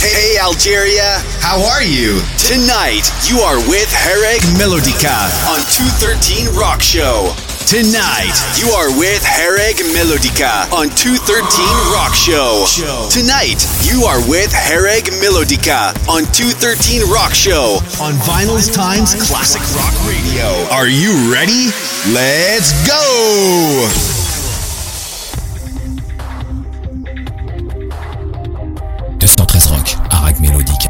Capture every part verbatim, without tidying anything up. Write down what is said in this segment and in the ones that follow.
Hey Algeria, how are you? Tonight, you are with Hereg Melodica on two thirteen Rock Show. Tonight, you are with Hereg Melodica on two thirteen Rock Show. Tonight, you are with Hereg Melodica on two thirteen Rock Show on Vinyl's Times Classic Rock Radio. Are you ready? Let's go! deux cent treize Rock, Hereg Melodica.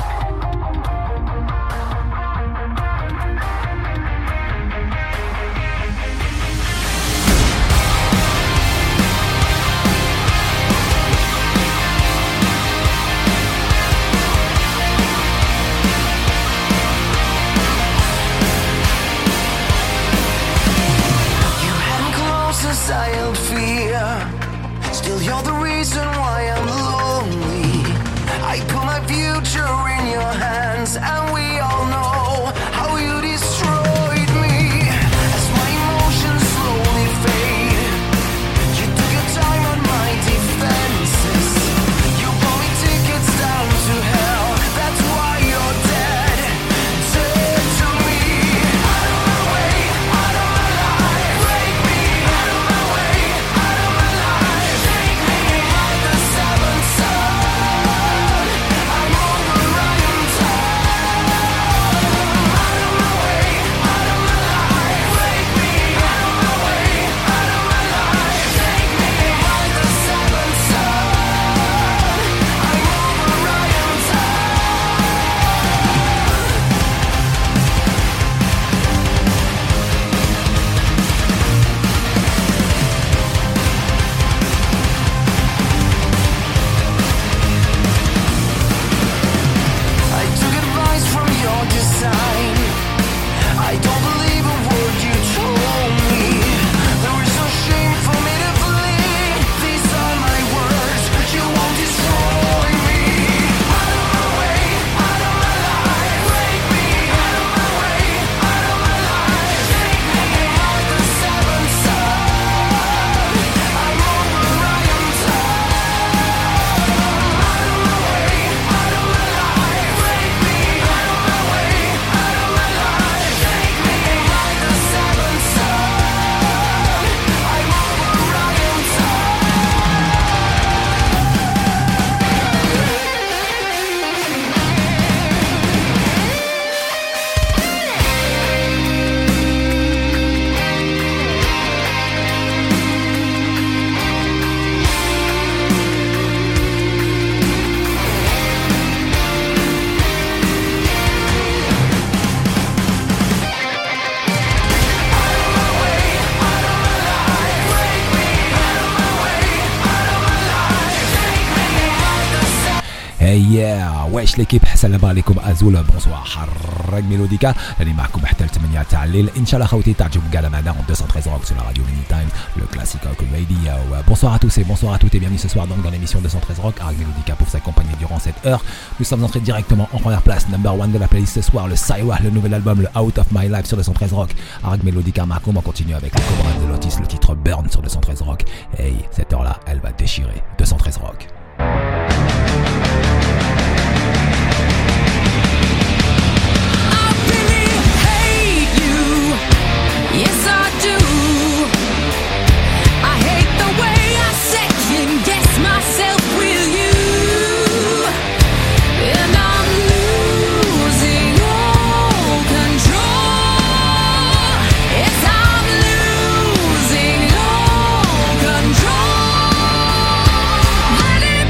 I held fear. Still you're the reason why I'm lonely. I put my future in your hands, and we all know how you destroyed me. As my emotions slowly fade, you took your time on my defenses. You bought me tickets down to hell. That's why you're dead. Dead to me. Out of my way, out of my life. Break me out of my way, out of my life. Take me like the seventh son. I'm over, I am tired. Out of my way, out of my life. Break me out of my way, out of my life. Take me like the seventh son. I'm over, I am I took advice from your design. I don't believe a word you told me. There is no shame for me to flee. These are my words. You won't destroy me. Out of my way, out of my life. Break me out of my way, out of my life. Take me like the seventh son. I'm over, I am tired. Out of my way, out of my life. Break me out of my way, out of my life. Take me like the seventh son. I'm over, I am Hey yeah, wesh l'équipe, السلام عليكم أزول bonsoir حرق ميلوديكا اللي معكم حتى الثمانية تاع الليل إن شاء الله خوتي تعجبوا قاعدة معنا en deux cent treize Rock sur la radio Mini Time, le classique rock radio. Bonsoir à tous et bonsoir à toutes et bienvenue ce soir donc dans l'émission deux cent treize Rock, Hereg Melodica pour vous accompagner durant cette heure. Nous sommes entrés directement en première place, number one de la playlist ce soir, le Saiwa, le nouvel album, le Out of My Life sur deux cent treize Rock, Hereg Melodica. Marco, on continue avec le Cobra de Lotus, le titre Burn sur deux cent treize Rock. Hey, cette heure-là, elle va déchirer. deux cent treize Rock. Yes, I do. I hate the way I second guess myself with you, and I'm losing all control. Yes, I'm losing all control. But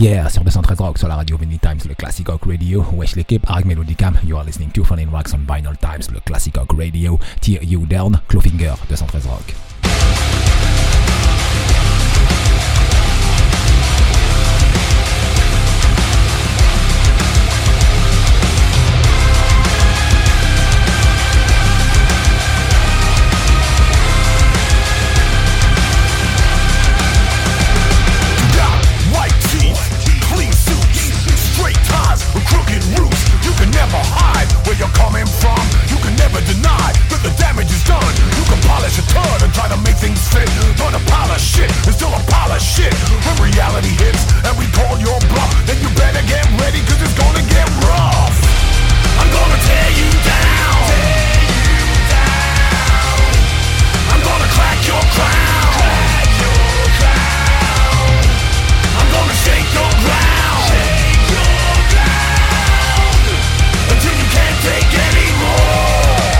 yeah, sur deux cent treize Rock, sur la radio Vinyl Times, le Classic Rock Radio. Wesh l'équipe, Arg Melodicam, you are listening to Fun Wax on Vinyl Times, le Classic Rock Radio. Tear You Down, Clawfinger, deux cent treize Rock. You're coming from, you can never deny that the damage is done. You can polish a turd and try to make things fit, but a pile of shit is still a pile of shit. When reality hits and we call your bluff, then you better get ready, cause it's gonna get rough. I'm gonna tear you down, tear you down. I'm gonna crack your crown, crack your crown. I'm gonna shake your ground, shake your ground, until you can't take anymore.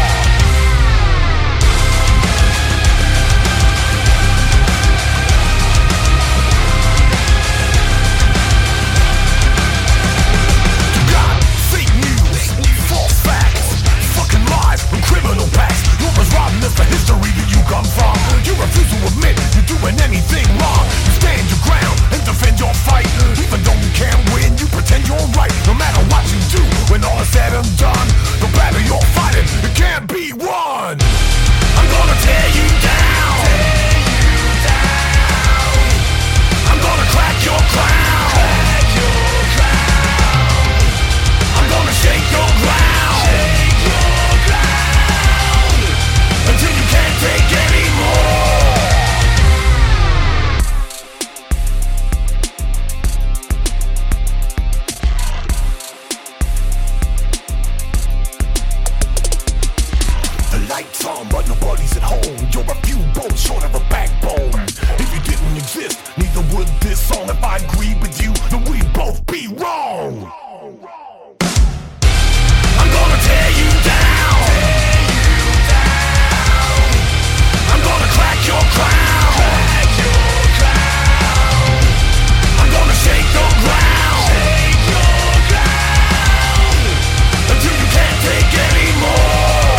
You got fake news, false facts, fucking lies and criminal pacts. You're as rotten as the history that you come from. You refuse to admit you're doing anything wrong. You stand your ground and defend your fight. Even though you can't win, you pretend you're right. No matter what you do, when all is said and done, the battle you're fighting, it can't be won. I'm gonna tear you down, tear you down. I'm gonna crack your crown, crack your crown. I'm gonna shake your ground, shake your ground, until you can't take anymore. Lights on, but nobody's at home. You're a few bones short of a backbone. If you didn't exist, neither would this song. If I agreed with you, then we'd both be wrong. I'm gonna tear you down, tear you down. I'm gonna crack your crown, crack your crown. I'm gonna shake your ground, shake your ground, until you can't take anymore.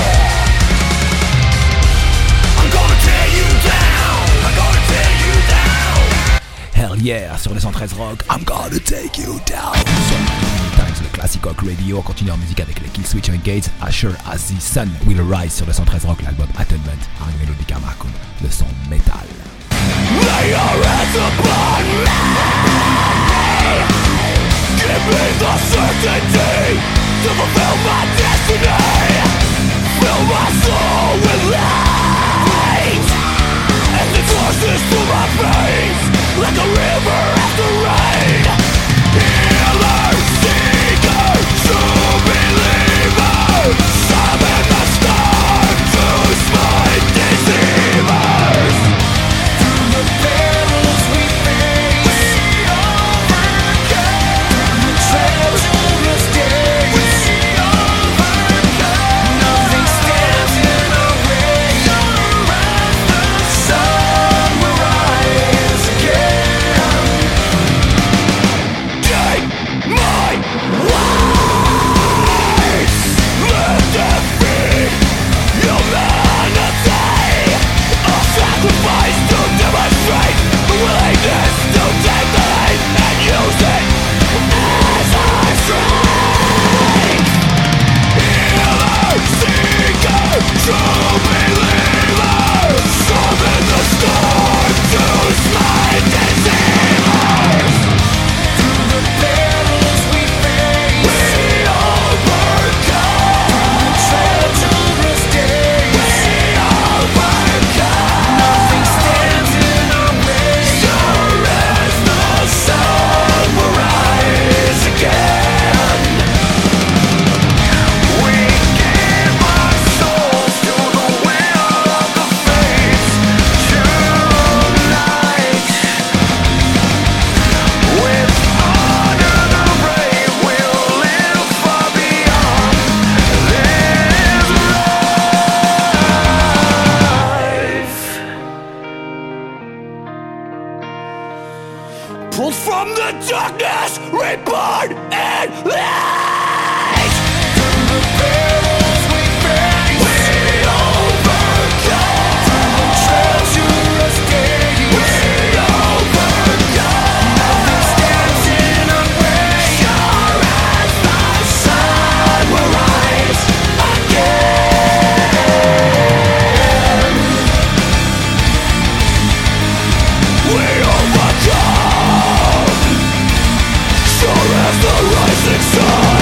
Hell yeah, sur les cent treize Rock, I'm gonna take you down. Sur Times, le Classic Rock Radio, on continue en musique avec les Killswitch Engage, Asher as the Sun Will Rise sur le cent treize Rock, l'album Atonement, Arg Melodica Marcum, le son métal. Lay your hands upon me. Give me the certainty to fulfill my destiny. Fill my soul with light as it courses through my veins like a river after rain. Healer, seeker, true believer, summon the storm to smite deceivers. Through the perils we face, we overcome. Through the treacherous days, we overcome. Nothing stands in our way. pulled from the darkness, reborn in light. Through the perils we face, we overcome. Through the treacherous days, we overcome. Nothing stands in our way. Sure as the sun will rise again. We overcome. Sure as the rising sun.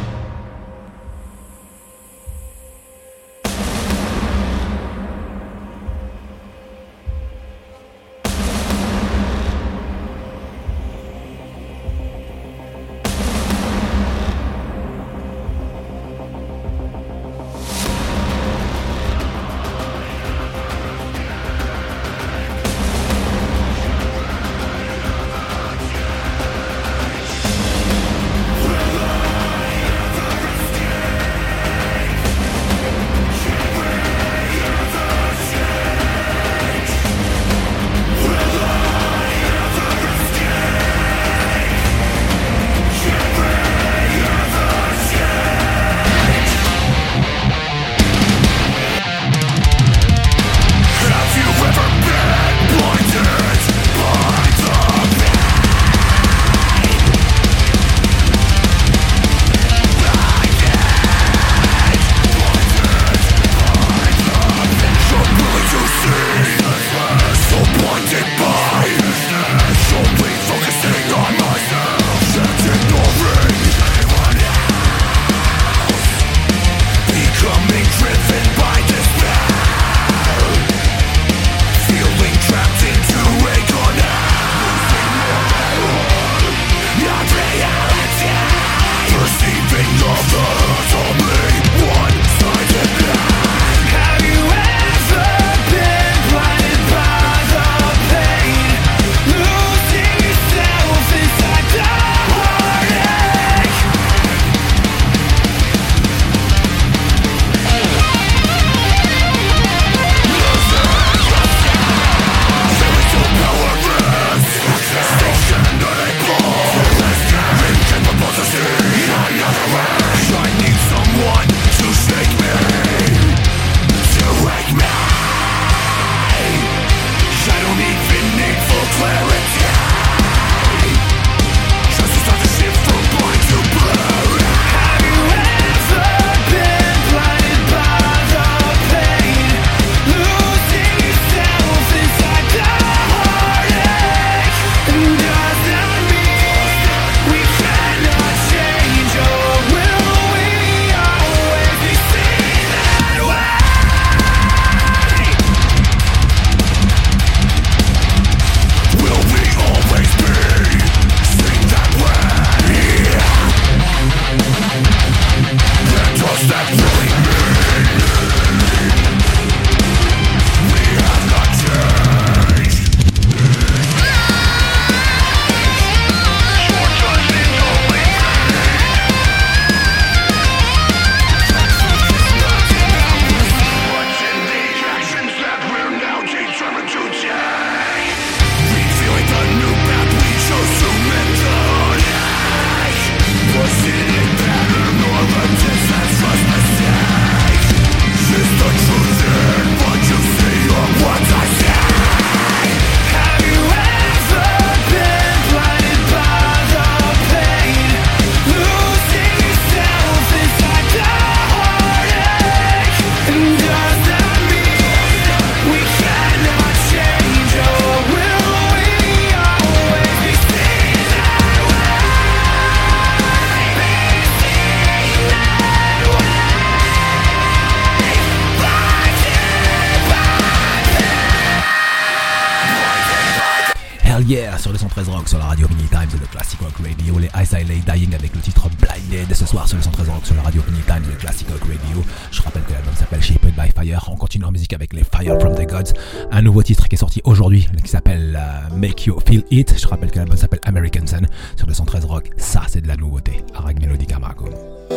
Yeah, sur le cent treize Rock, sur la radio Mini Times et le Classic Rock Radio, les Ice Lay Dying avec le titre Blinded. Ce soir sur le cent treize Rock, sur la radio Mini Times et le Classic Rock Radio. Je rappelle que l'album s'appelle Shaped by Fire. On continue en musique avec les Fire from the Gods, un nouveau titre qui est sorti aujourd'hui qui s'appelle uh, Make You Feel It. Je rappelle que l'album s'appelle American Sun. Sur le cent treize Rock, ça c'est de la nouveauté. Arag Melodica Marco.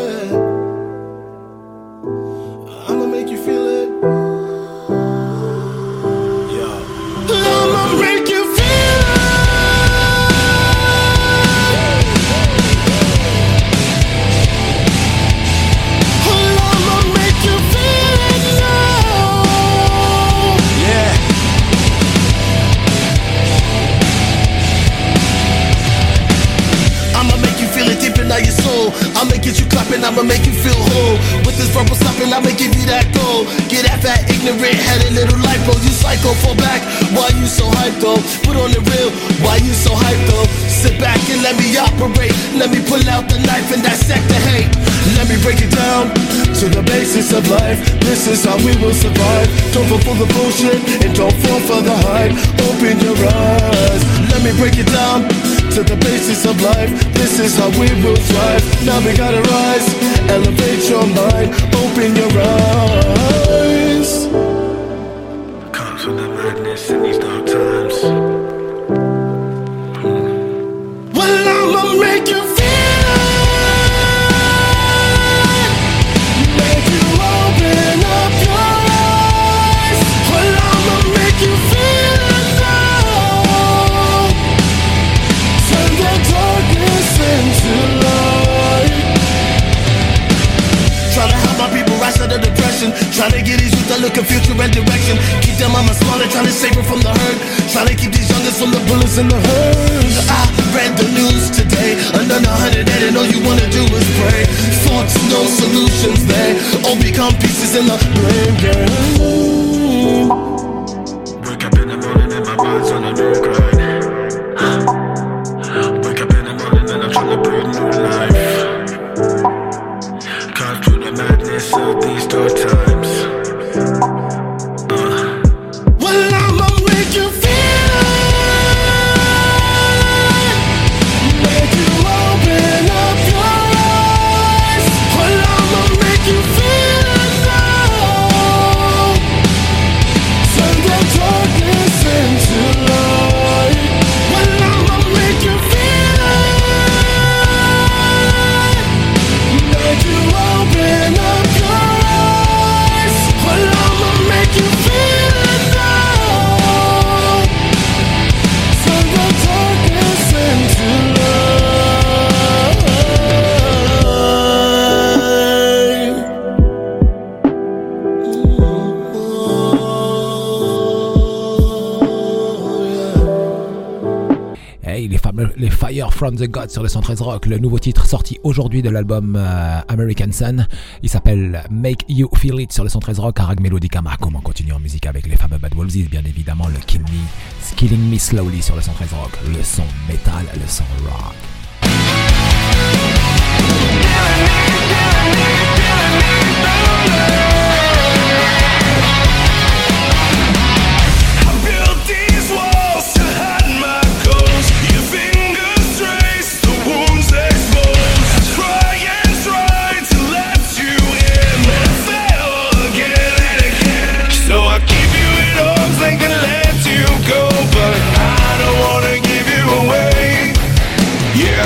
I'ma make you feel it. Yeah. I'ma make you feel it. get you clapping, I'ma make you feel whole. With this verbal slapping, I'ma give you that gold. Get at that ignorant headed little lipo. You psycho, fall back. Why you so hyped though? Put on the real. Why you so hyped though? Sit back and let me operate. Let me pull out the knife and dissect the hate. Let me break it down to the basis of life. This is how we will survive. Don't fall for the bullshit and don't fall for the hype. Open your eyes. Let me break it down to the basis of life. This is how we will thrive. Now we gotta rise. Elevate your mind. Open your eyes. Comes with the madness in these dark times. Well, I'ma make you feel it. Make you open up your eyes. Well, I'ma make you feel it now. Turn the darkness into light. Trying to help my people rise out of depression. Trying to get these youth that look at future and direction. Keep them on my smaller, trying to save her from the hurt. Trying to keep these youngers from the bullets and the hurt. I read the news today. Another hundred dead and all you wanna do is pray. Thoughts, no solutions there. All become pieces in the blame game. Wake up in the morning and my mind's on a new grind. Wake up in the morning and I'm trying to breathe new life. Can't through the madness of these dark times. Uh. Well, I'ma make you feel it. Make you open up your eyes. Well, I'ma make you feel it now. Turn the darkness into light. Well, I'ma make you feel it. Make you open up your eyes. Well, I'ma make you feel it now. Turn the darkness into light. Hey, les fameux les Fire from the Gods sur le cent treize Rock, le nouveau titre sorti aujourd'hui de l'album euh, American Sun. Il s'appelle Make You Feel It sur le cent treize Rock. Arag Melodica Marcom. On continue en musique avec les fameux Bad Wolves, bien évidemment le Kill Me, Killing Me Slowly sur le cent treize Rock. Le son metal, le son rock. Built these walls to hide my goals. Your fingers trace the wounds exposed. Try and try to let you in, fail again and again. So I keep you in arms and can let you go, but I don't wanna give you away. You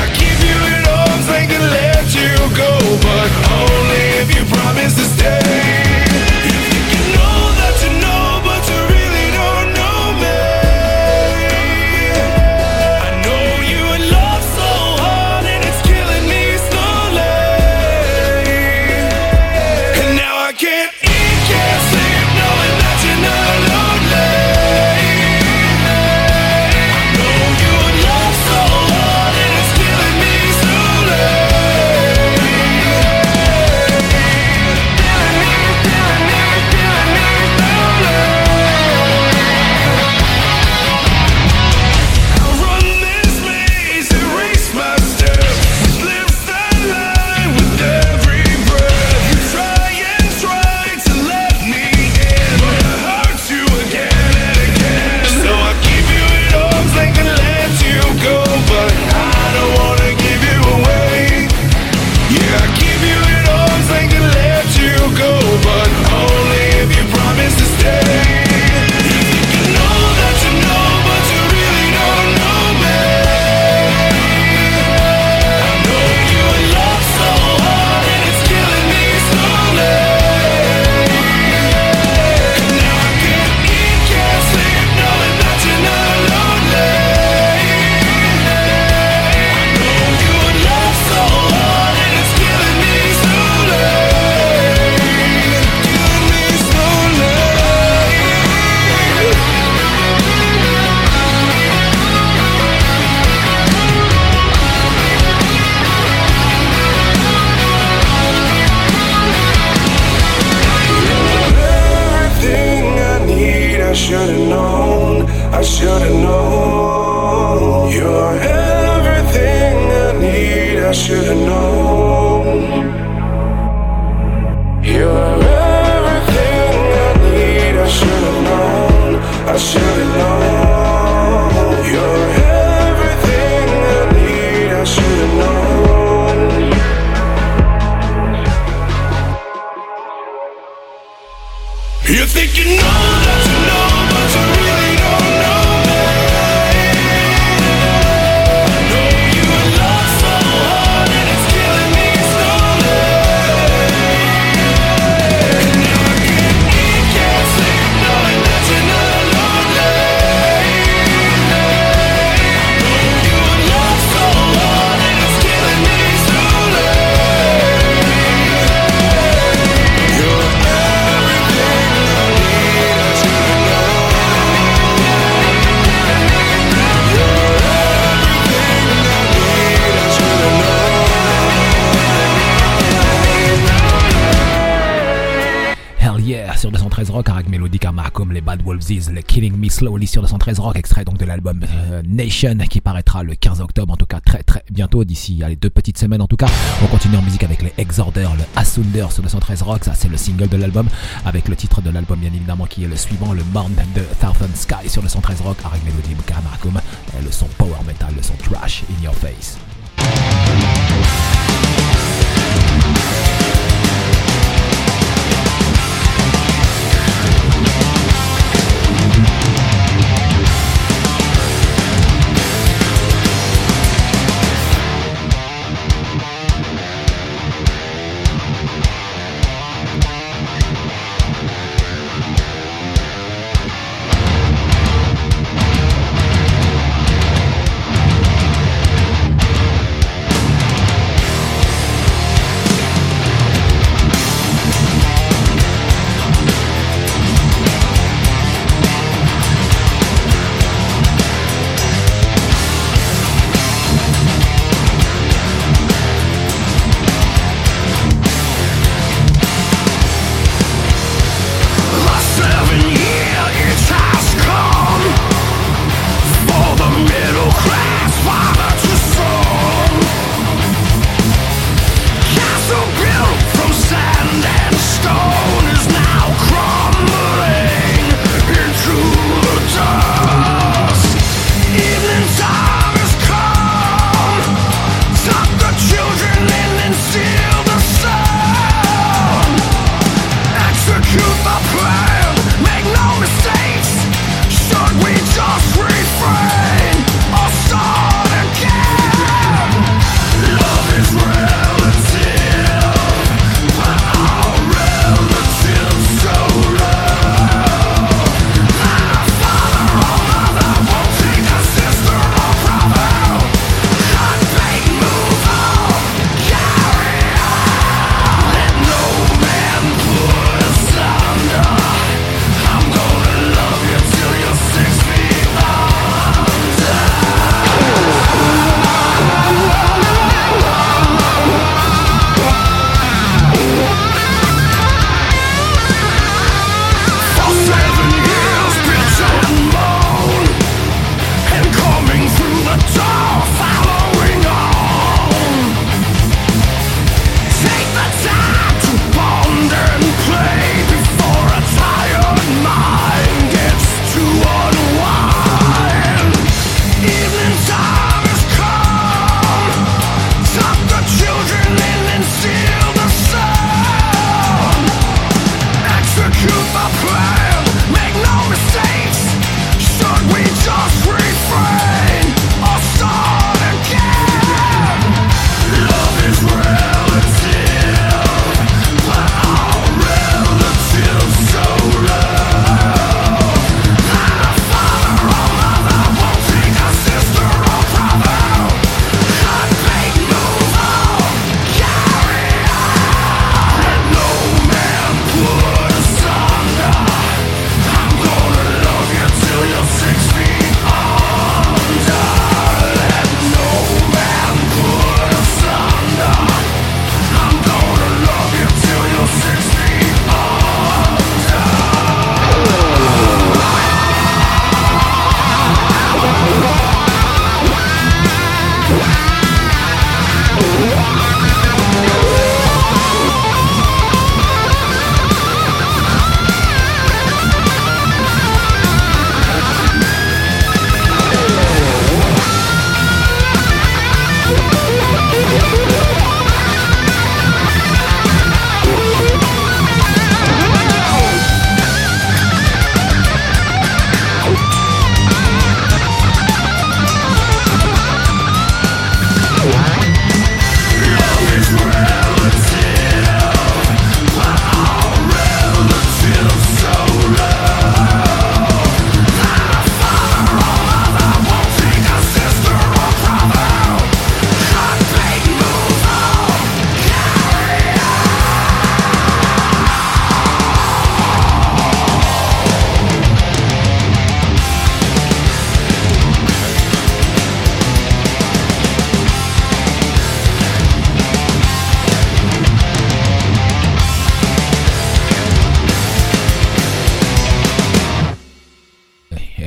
I should've known, I should've known. You're everything I need, I should've known. You're everything I need, I should've known, I should've known. You're everything I need, I should've known. You think you know that you know, but you really don't know me. No, you love so hard and it's killing me slowly. And now I can't eat, can't sleep, knowing that you're not lonely. No, you love so hard and it's killing me slowly. You're everything I need, I should've known. You're everything I need, I should've known. Hell yeah, sur deux cent treize Rock, avec Melodica Mahkoum, les Bad Wolves, les Killing Me Slowly sur deux cent treize Rock, extrait donc de l'album euh, Nation qui paraîtra le quinze octobre, en tout cas très très bientôt, d'ici allez, deux petites semaines en tout cas. On continue en musique avec les Exorder, le Asunder sur deux cent treize Rock, ça c'est le single de l'album, avec le titre de l'album bien évidemment qui est le suivant, le Mound de Thousand Sky sur deux cent treize Rock, avec Melodica Mahkoum, le son power metal, le son trash in your face. You're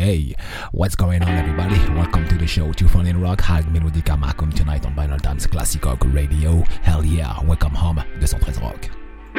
Hey, what's going on everybody? Welcome to the show two forty Rock. Hareg Melodica معكم tonight on Vinyl Times Classic Rock Radio. Hell yeah, welcome home, two thirteen Rock.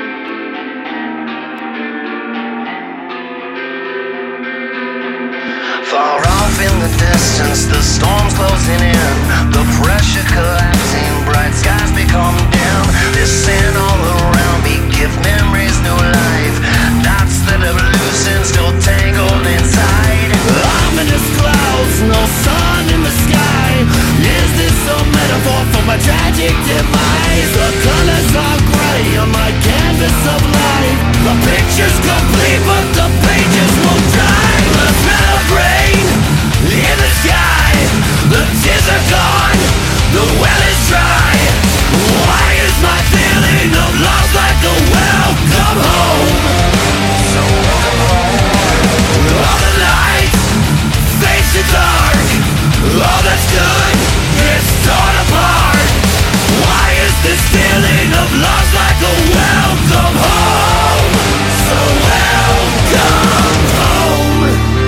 Far off in the distance, the storm's closing in. The pressure collapsing, bright skies become dim. There's sand all around me, give memories new life. Knots that have loosened, still tangled inside. Ominous clouds, no sun in the sky. Is this a metaphor for my tragic demise? The colors are gray on my canvas of life. The picture's complete, but the pages won't dry. The smell of rain in the sky. The tears are gone, the well is dry. Why is my feeling of lost like a welcome home? So welcome home. All the lights face the dark. All that's good is torn apart. Why is this feeling of lost like a welcome home? So welcome home.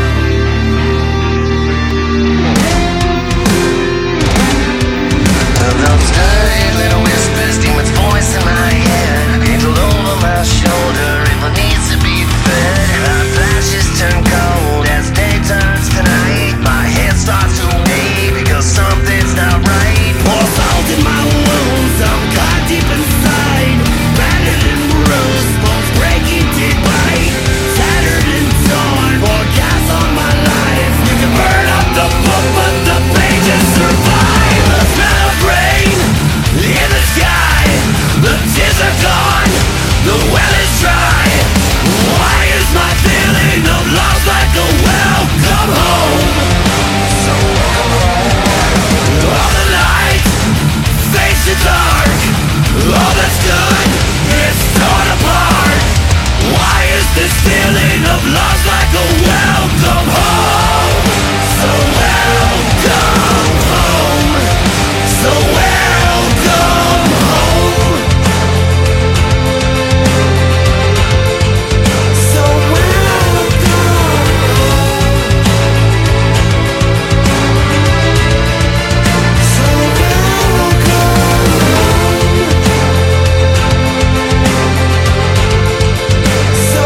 Those dirty little whispers, demon's voice in my head, angel over my shoulder, evil needs to be fed. My flashes turn cold as day turns to night. My head starts to weigh because something's not right. Pour salt in my wounds, I'm caught deep inside. Battered and bruised, bones breaking deep bite. Tattered and torn, pour gas on my life. You can burn up the book, but the pages survive. The smell of rain in the sky. The tears are gone, the well is dry. Why is my feeling of lost like a welcome home? So welcome home. All the lights face the dark. All that's good is torn apart. Why is this feeling of lost like a welcome home? So welcome home. So welcome home. So welcome home. So welcome home. So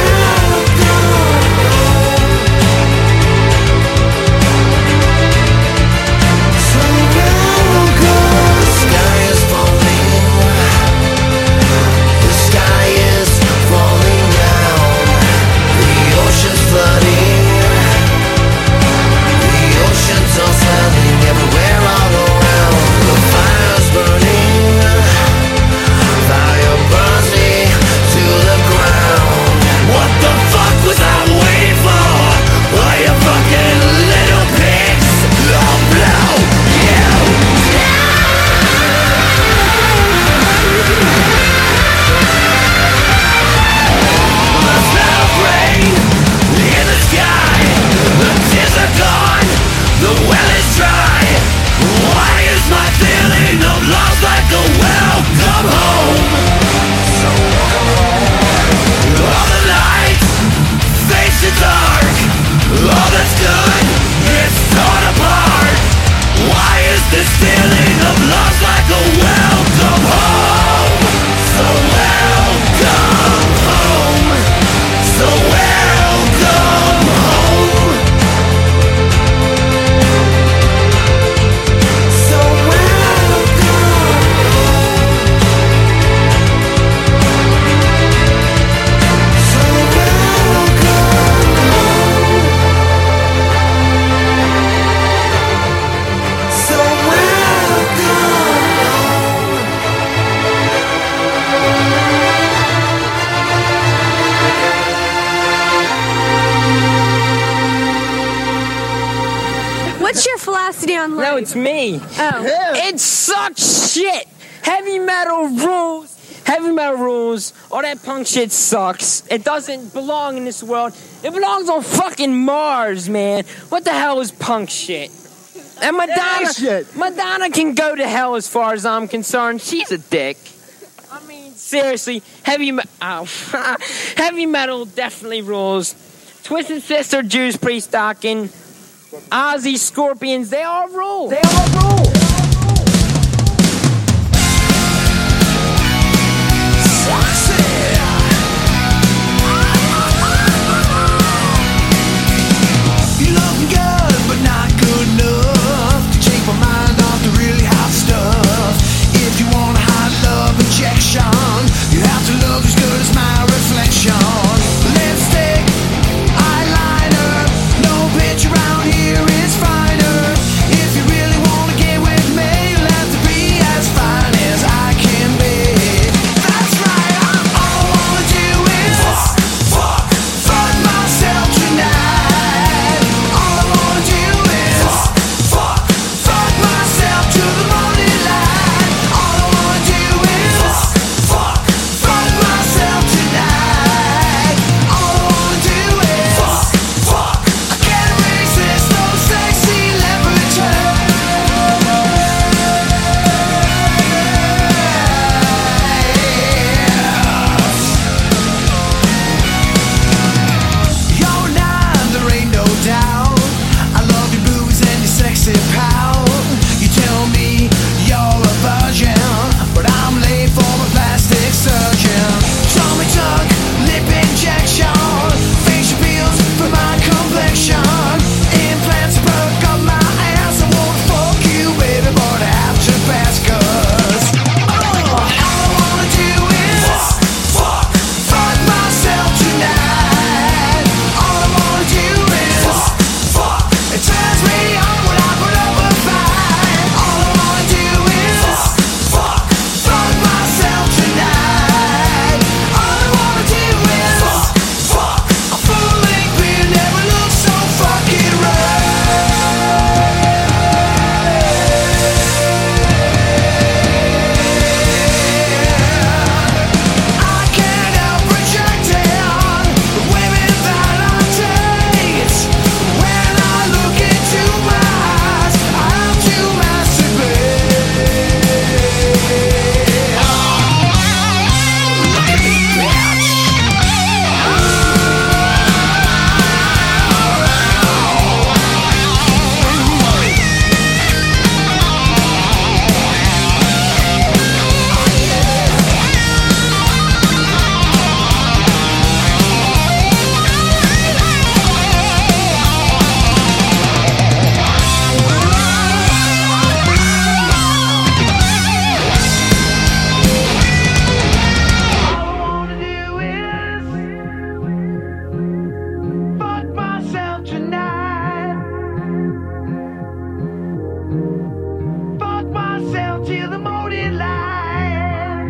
on No, it's me. Oh. It sucks shit. Heavy metal rules. Heavy metal rules. All that punk shit sucks. It doesn't belong in this world. It belongs on fucking Mars, man. What the hell is punk shit? And Madonna, shit. Madonna can go to hell as far as I'm concerned. She's a dick. I mean, seriously, heavy, me- oh. heavy metal definitely rules. Twisted Sister, Juice Priest, Stocking, Ozzy, Scorpions, they all rule. They all rule. You looking good, but not good enough to take my mind off the really hot stuff. If you want a hot love injection, you have to look as good as my reflection. Lipstick, eyeliner, no bitch around here is finer. If you really wanna get with me, you'll have to be as fine as I can be. That's right, I'm all I wanna do is fuck, fuck myself tonight. All I wanna do is fuck, fuck myself to the morning light. All I wanna do is fuck, fuck myself tonight. All I wanna do is fuck. I can't resist those sexy leopard turns. You're nine, there ain't no doubt. I love your boobs and your sexy pout. You tell me you're a virgin, but I'm late for my plastic surgeon. Tummy tuck, lip injection, facial peels for my complexion. Implants broke up my ass. I wanna fuck you, baby, but I have to pass 'cause oh, all I wanna do is fuck, fuck myself tonight. All I wanna do is fuck. It turns me on when I put up a fight. All I wanna do is fuck, fuck myself tonight. All I wanna do is fuck. A full-length beer never looks so fucking right. I can't help rejecting the women that I date. When I look into my eyes, I have to masturbate. Look at me, bitch. All I wanna do is fuck myself tonight. Fuck myself till the morning light.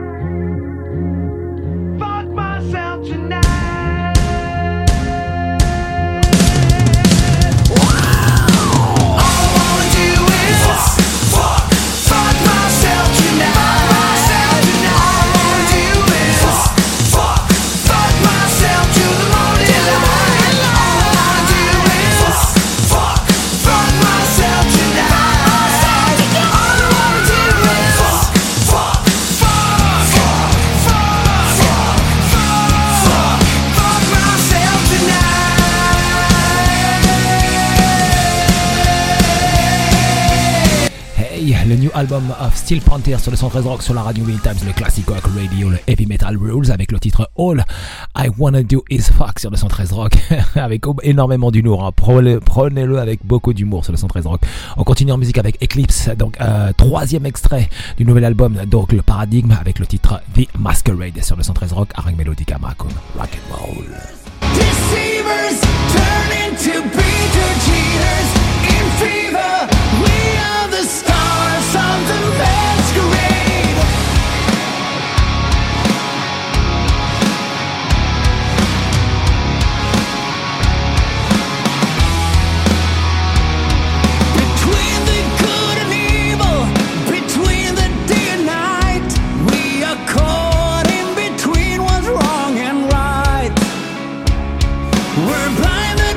Fuck myself tonight. All I wanna do is fuck, fuck myself tonight. All I wanna do is fuck, fuck myself till the morning light. All I wanna do is fuck, fuck myself tonight. All I wanna do is fuck, fuck, fuck, fuck, fuck, fuck, fuck myself tonight. Hey, le new album of Steel Panther sur le cent treize Rock sur la radio Many Times, le classique rock radio, le Heavy Metal Rules avec le titre All I Wanna Do Is Fuck sur le cent treize Rock avec énormément d'humour, hein. Prenez- Prenez-le avec beaucoup d'humour sur le cent treize Rock. On continue en musique avec Eclipse, donc euh, troisième extrait du nouvel album, donc le Paradigme avec le titre The Masquerade sur le cent treize Rock, avec Melodica Macum, Rock and Roll. Deceivers turn into breeder cheaters in fever. We are the stars of the masquerade. Between the good and evil, between the day and night, we are caught in between what's wrong and right. We're blinded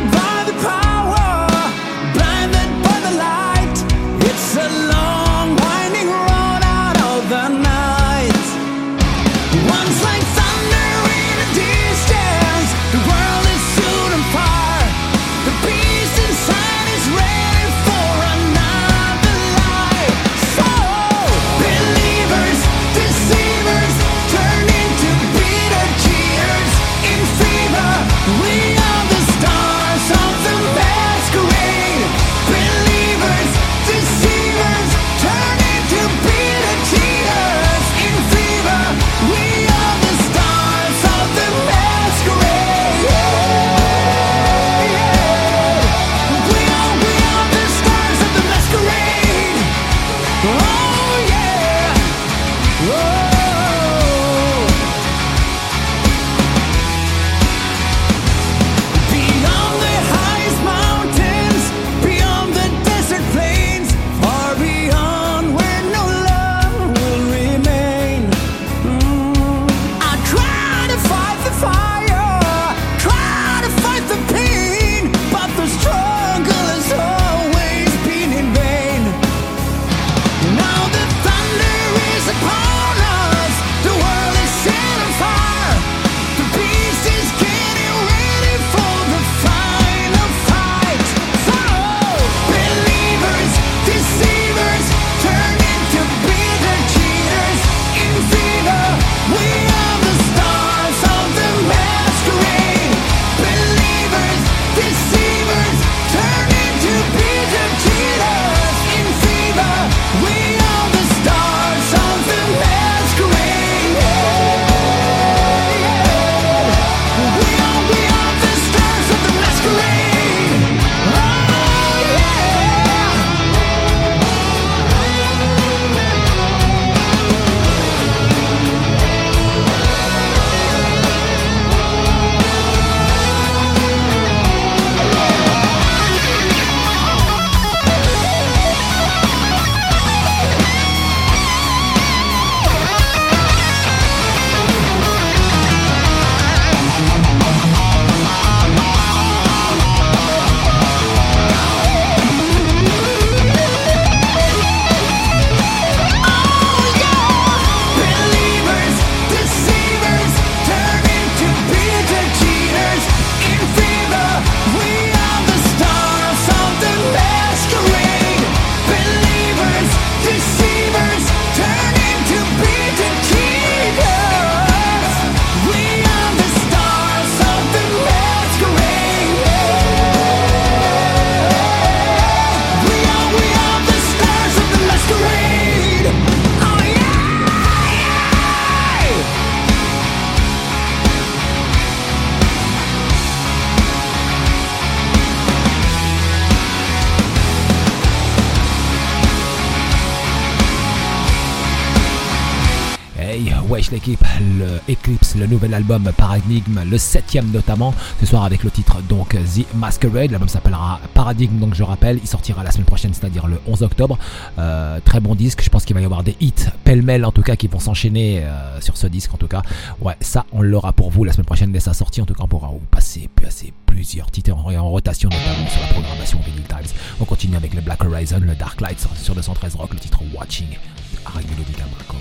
wesh l'équipe, le Eclipse, le nouvel album Paradigme, le septième notamment, ce soir avec le titre donc The Masquerade. L'album s'appellera Paradigme, donc je rappelle, il sortira la semaine prochaine, c'est-à-dire le onze octobre. Euh, très bon disque, je pense qu'il va y avoir des hits pêle-mêle en tout cas qui vont s'enchaîner euh, sur ce disque en tout cas. Ouais, ça on l'aura pour vous la semaine prochaine dès sa sortie, en tout cas on pourra vous passer, passer plusieurs titres en, en rotation notamment sur la programmation Vinyl Times. On continue avec le Black Horizon, le Dark Light sur deux cent treize Rock, le titre Watching de Harry Melodica Malcolm.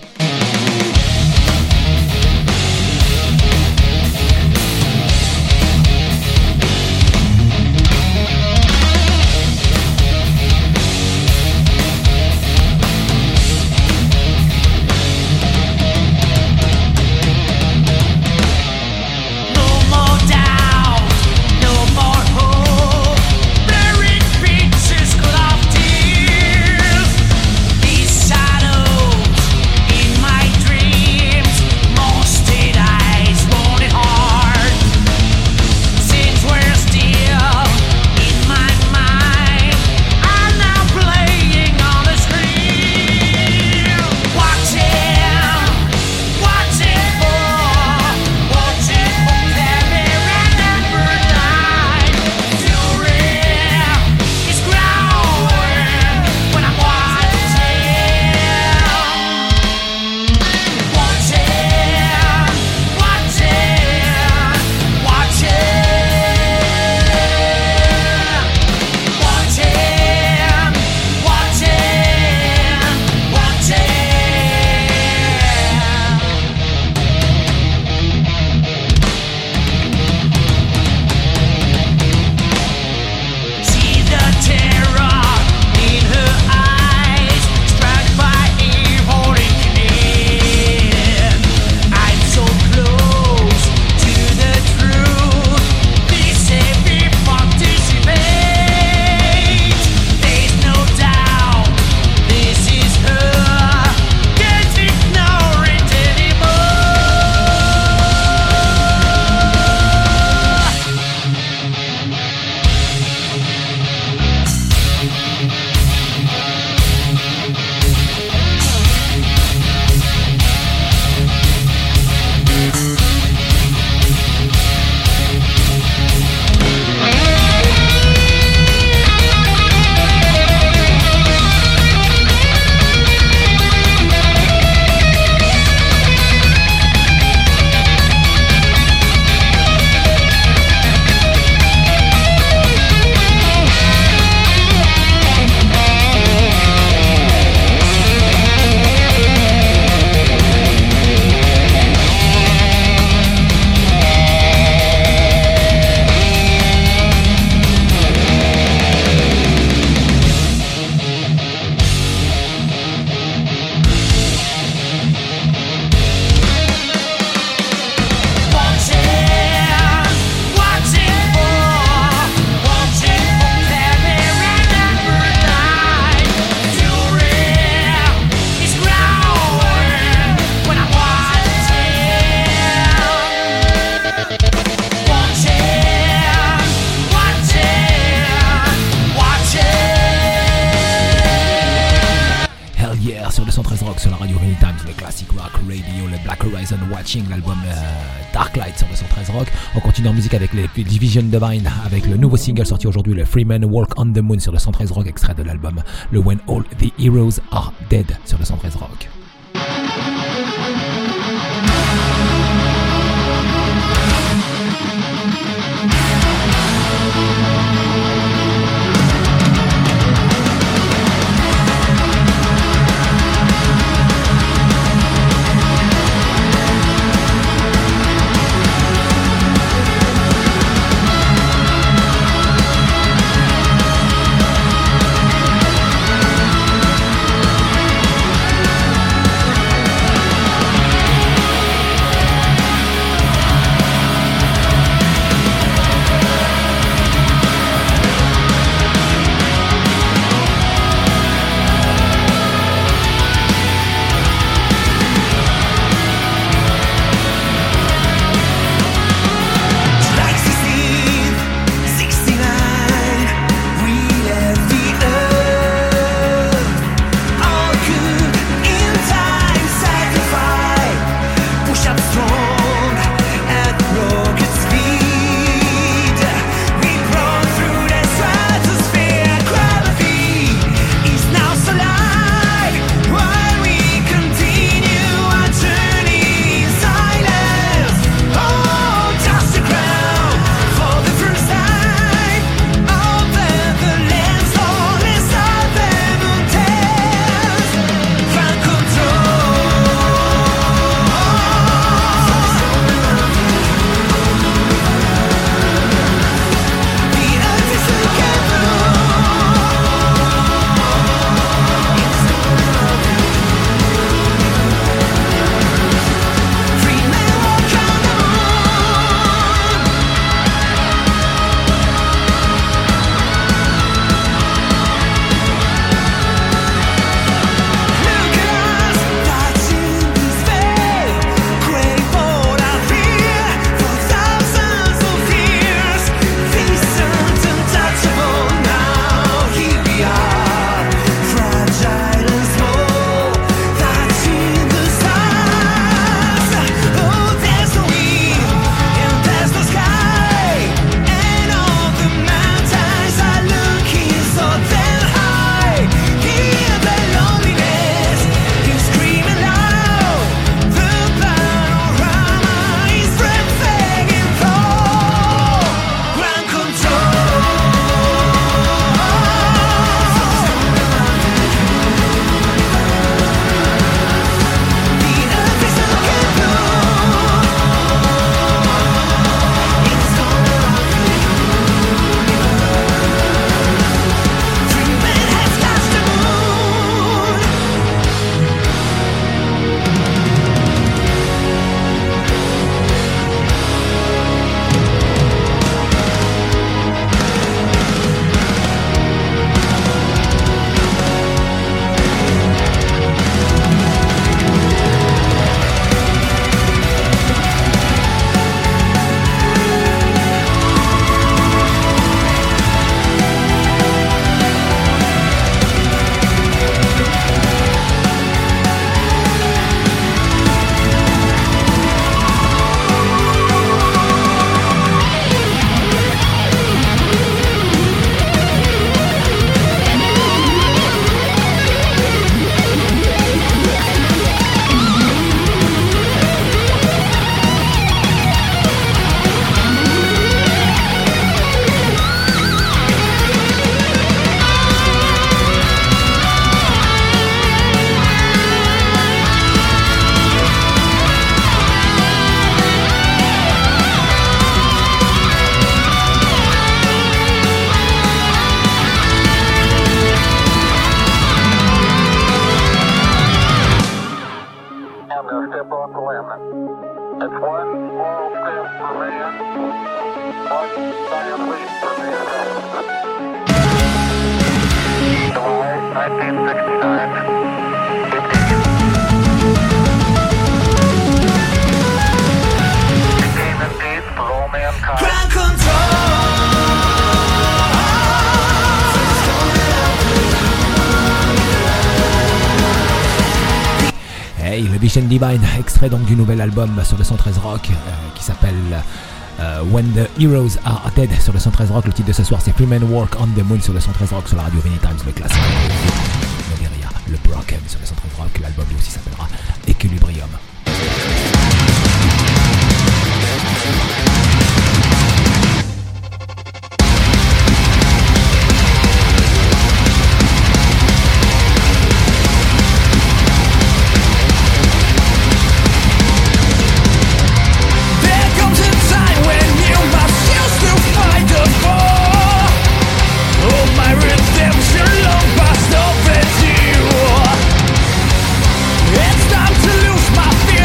L'album euh, Dark Light sur deux cent treize Rock. On continue en musique avec les Division Divine avec le nouveau single sorti aujourd'hui, le Freeman Walk on the Moon sur deux cent treize Rock, extrait de l'album le When All the Heroes Are Dead sur deux cent treize Rock. Watching Vision Divine, extrait donc du nouvel album sur le cent treize Rock euh, qui s'appelle euh, When the Heroes Are Dead sur le cent treize Rock. Le titre de ce soir c'est Free Men Walk on the Moon sur le cent treize Rock sur la radio Vinny Times, le classique. Et derrière le Broken sur le cent treize Rock, l'album lui aussi s'appellera Equilibrium. It's time to lose my fear.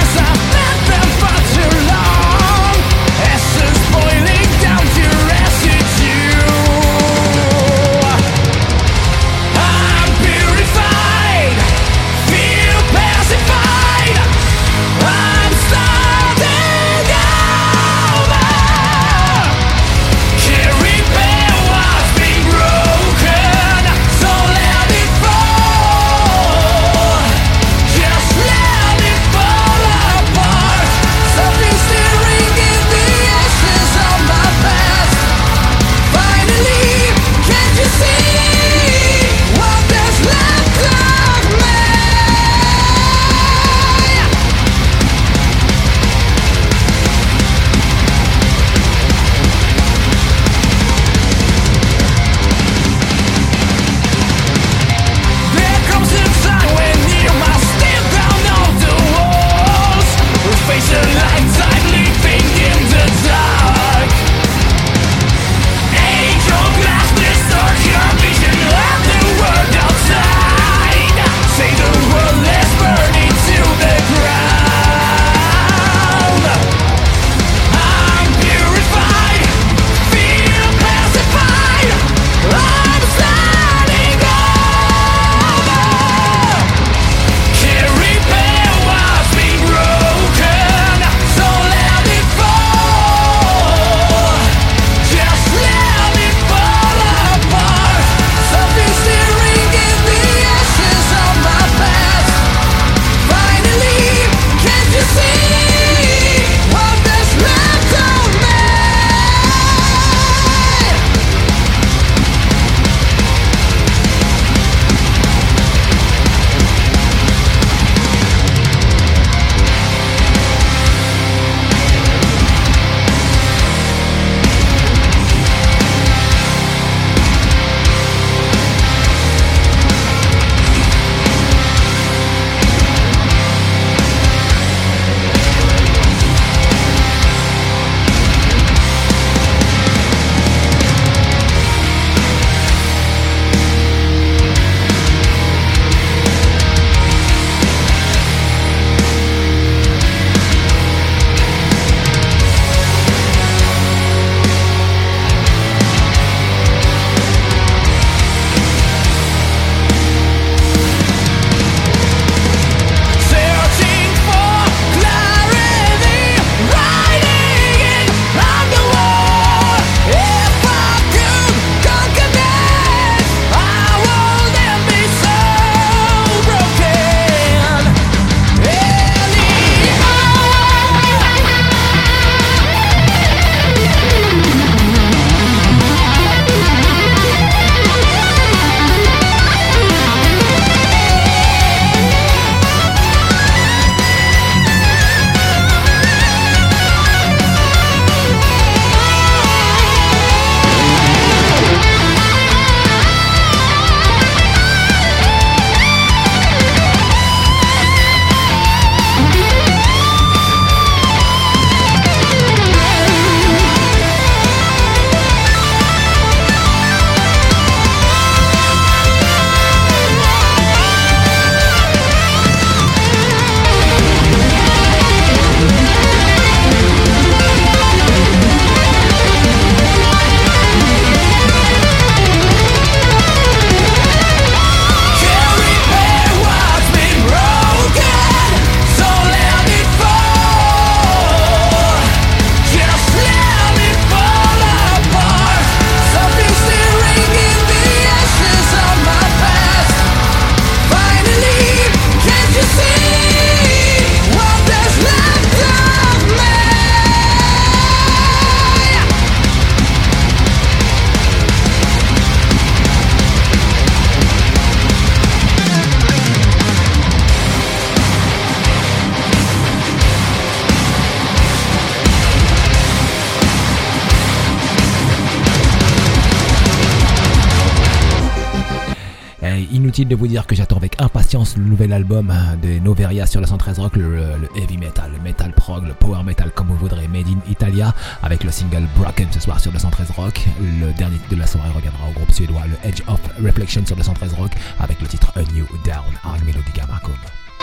Allez, inutile de vous dire que j'attends avec impatience le nouvel album de Noveria sur le cent treize Rock, le, le heavy metal, le metal prog, le power metal comme vous voudrez, made in Italia, avec le single Broken ce soir sur le cent treize Rock. Le dernier de la soirée reviendra au groupe suédois, le Edge of Reflection sur le cent treize Rock, avec le titre A New Down, avec Melodica Marcom.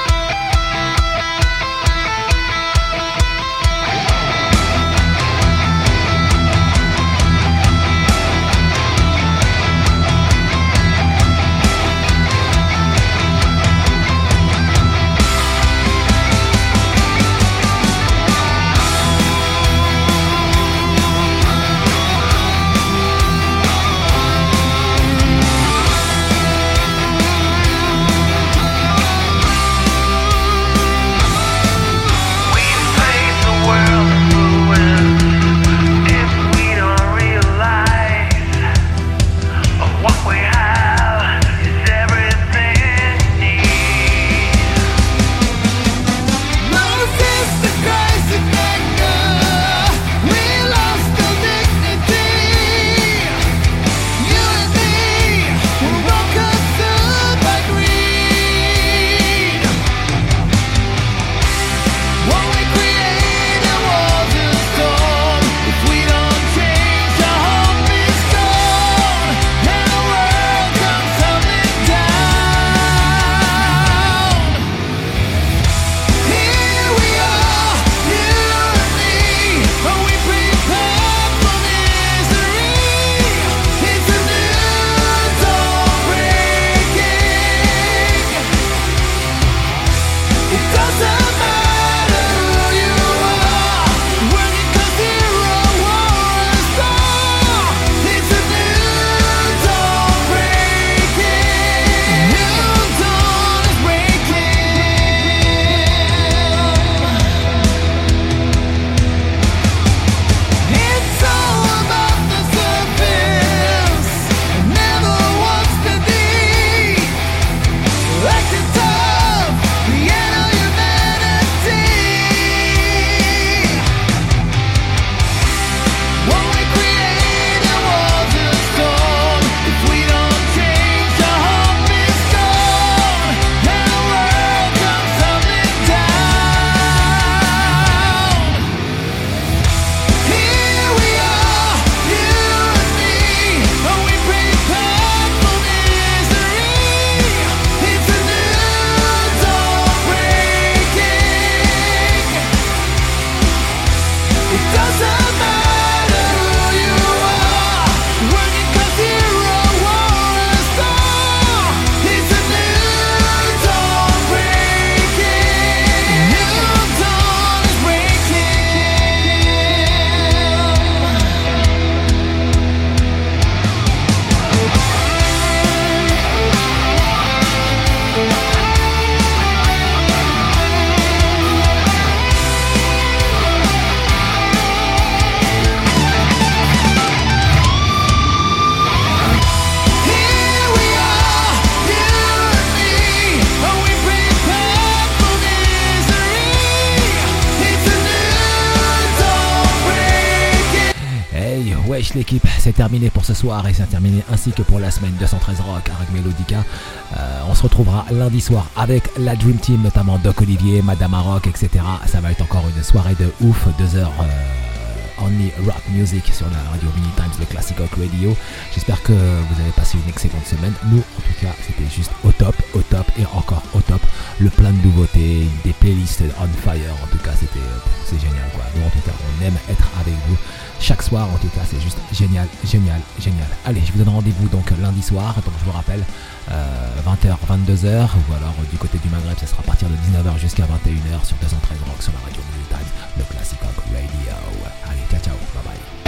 L'équipe, c'est terminé pour ce soir et c'est terminé ainsi que pour la semaine deux cent treize Rock avec Melodica. Euh, on se retrouvera lundi soir avec la Dream Team, notamment Doc Olivier, Madame Rock, et cetera. Ça va être encore une soirée de ouf, deux heures euh, only rock music sur la radio Mini Times, le Classic Rock Radio. J'espère que vous avez passé une excellente semaine. Nous, en tout cas, c'était juste au top, au top et encore au top. Le plein de nouveautés, des playlists on fire. En tout cas, c'était, c'est génial, quoi. Nous, en tout cas, on aime être avec vous chaque soir. En tout cas, c'est juste génial, génial, génial. Allez, je vous donne rendez-vous donc lundi soir. Donc, je vous rappelle, euh, vingt heures, vingt-deux heures, ou alors du côté du Maghreb, ça sera à partir de dix-neuf heures jusqu'à vingt et une heures sur deux cent treize Rock sur la radio Mini Times, le Classic Rock Radio. Allez, ciao, ciao, bye bye.